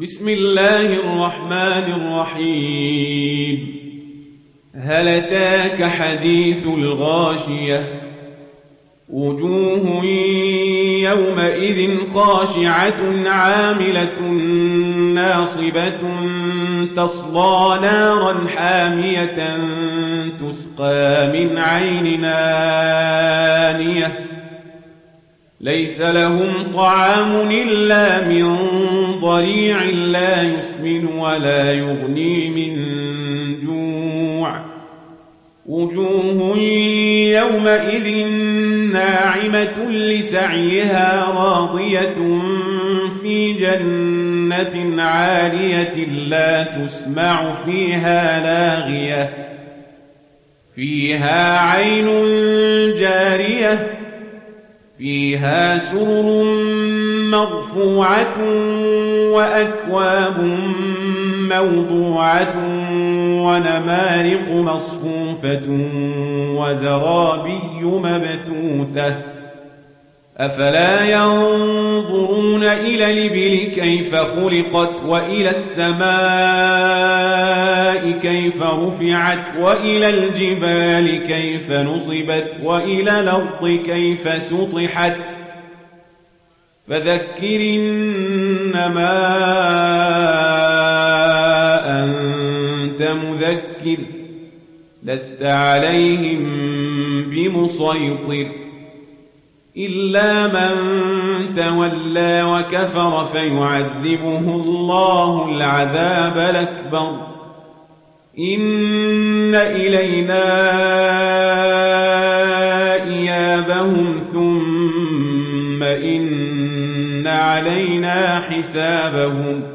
بسم الله الرحمن الرحيم. هل أتاك حديث الغاشية؟ وجوه يومئذ خاشعة عاملة ناصبة تصلى نارا حامية تسقى من عين آنية ليس لهم طعام إلا من ضريع لا يسمن ولا يغني من جوع. وجوه يومئذ ناعمة لسعيها راضية في جنة عالية لا تسمع فيها لاغية فيها عين جارية فيها سرر مرفوعة وأكواب موضوعة ونمارق مصفوفة وزرابي مبثوثة أفلا ينظرون إلى الإبل كيف خلقت وإلى السماء كيف رفعت وإلى الجبال كيف نصبت وإلى الأرض كيف سطحت فذكر إنما أنت مذكر لست عليهم بمسيطر إلا من تولى وكفر فيعذبه الله العذاب الأكبر إن إلينا إيابهم ثم إن علينا حسابهم